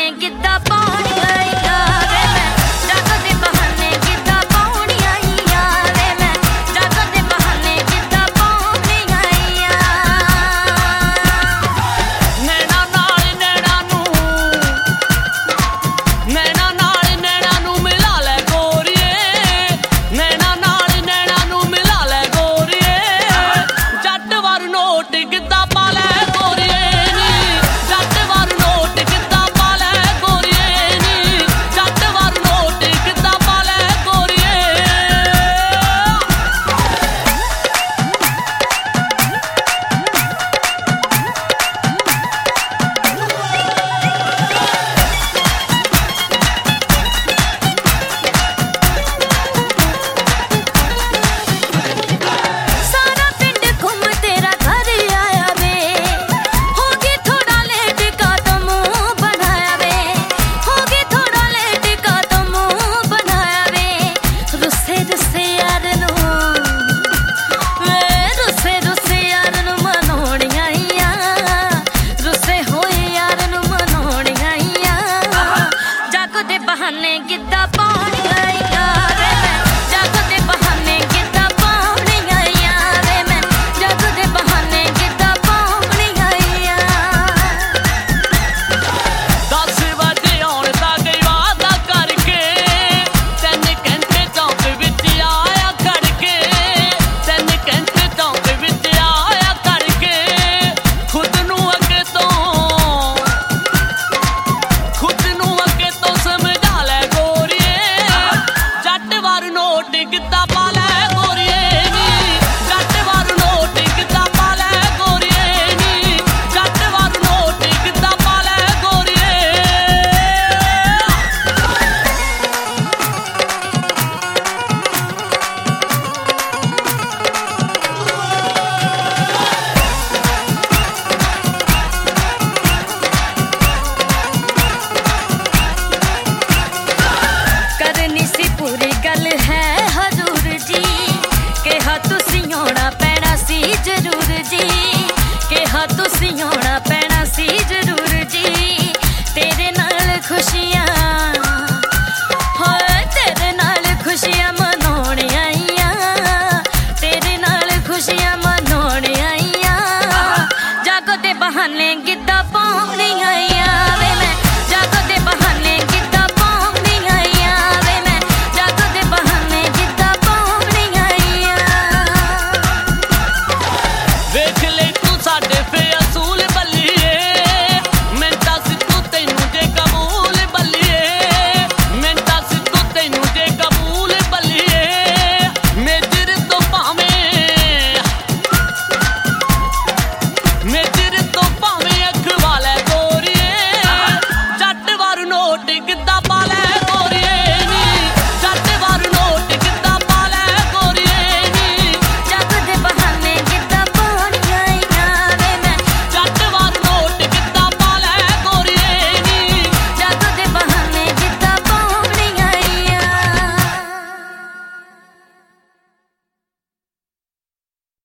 ਬਹਾਨੇ ਕਿੱਦਾਂ ਪਾਉਣੀਆਂ ਵੇ ਮੈਂ ਜਾਗੋ ਦੇ ਬਹਾਨੇ ਕਿੱਦਾਂ ਪਾਉਣੀਆਂ ਵੇ ਮੈਂ ਜਾਗੋ ਦੇ ਬਹਾਨੇ ਕਿੱਦਾਂ ਪਾਉਣੀਆਂ ਨੈਣਾ ਨਾਲ ਨੈਣਾ ਨੂੰ ਮਿਲਾ ਲੈ ਗੋਰੀਏ ਨੈਣਾ ਨਾਲ ਨੂੰ ਮਿਲਾ ਲੈ ਗੋਰੀਏ ਜੱਟ ਵਾਰ ਨੋਟ ਕਿੱਦਾਂ ਪਾ ਲੈ ਗੋਰੀਏ ਨੀ ਜੱਟ ਵਾਰ ਨੋਟ ਕਿੱਦਾਂ ਪਾ ਲੈ ਗੋਰੀਏ ਨੀ ਜੱਟ ਵਾਰ ਨੋਟ ਕਿੱਦਾਂ ਪਾ ਲੈ ਗੋਰੀਏ ਸਾਰਾ ਪਿੰਡ ਘੁੰਮ ਤੇਰਾ ਘਰ ਆਇਆ ਵੇ ਹੋ ਗਈ ਥੋੜਾ ਲੇਟ ਕਾ ਤੋ ਮੂੰਹ ਬਣਾਇਆ ਵੇ ਹੋ ਗਈ ਥੋੜਾ ਲੇਟ ਕਾ ਤੋ ਮੂੰਹ ਬਣਾਇਆ ਵੇ ਰੁੱਸੇ ਰੁੱਸੇ ਯਾਰ ਨੂੰ ਵੇ ਰੁੱਸੇ ਯਾਰ ਨੂੰ ਮਨਾਉਣੀਆਂ ਰੁੱਸੇ ਹੋਏ ਯਾਰ ਨੂੰ ਮਨਾਉਣੀਆਂ ਜਾਗੋ ਦੇ ਬਹਾਨੇ ਕਿੱਦਾਂ ਪਾਉਣੀਆਂ ਵੇ ਮੈਂ ਜਾਗੋ ਦੇ ਬਹਾਨੇ ਕਿੱਦਾਂ ਪਾਉਣੀਆਂ ਵੇ ਮੈਂ ਜਾਗੋ ਦੇ ਬਹਾਨੇ ਕਿੱਦਾਂ ਪਾਉਣੀਆਂ 10 ਵਜੇ ਆਉਣ ਦਾ ਗਈ ਵਾਦਾ ਕਰਕੇ 3 ਘੰਟੇ ਚੌਂਕ ਵਿੱਚ ਆਇਆ ਖੜ ਕੇ 3 ਘੰਟੇ ਚੌਂਕ ਵਿੱਚ ਆਇਆ ਖੜ ਕੇ ਖੁਦ ਨੂੰ ਅੱਗੇ ਤੋਂ ਸਮਝਾ ਲੈ ਗੋਰੀਏ ਜੱਟ ਵਾਰ ਨੋਟ ਕਿੱਦਾਂ ਪਾ ਲੈ ਗੋਰੀਏ ਨੀ ਜੱਟ ਵਾਰ ਨੋਟ ਕਿੱਦਾਂ ਪਾ ਲੈ ਗੋਰੀਏ ਨੀ ਜੱਟ ਵਾਰ ਨੋਟ ਕਿੱਦਾਂ ਪਾ ਲੈ ਗੋਰੀਏ ਕਰਨੀ ਸੀ ਪੂਰੀ ਗੱਲ ਹੈ ਹਜ਼ੂਰ ਜੀ ਕਿਹਾ ਤੁਸੀਂ ਆਉਣਾ ਪੈਣਾ ਸੀ ਜ਼ਰੂਰ ਜੀ ਕਿਹਾ ਤੁਸੀਂ ਆਉਣਾ ਪੈਣਾ ਸੀ ਜ਼ਰੂਰ ਜੀ ਤੇਰੇ ਨਾਲ ਖੁਸ਼ੀਆਂ ਹੋਏ ਤੇਰੇ ਨਾਲ ਖੁਸ਼ੀਆਂ ਮਨਾਉਣੀਆਂ ਤੇਰੇ ਨਾਲ ਖੁਸ਼ੀਆਂ ਮਨਾਉਣੀਆਂ ਜਾਗੋ ਦੇ ਬਹਾਨੇ ਗਿੱਧਾ ਪਾਉਣੀਆਂ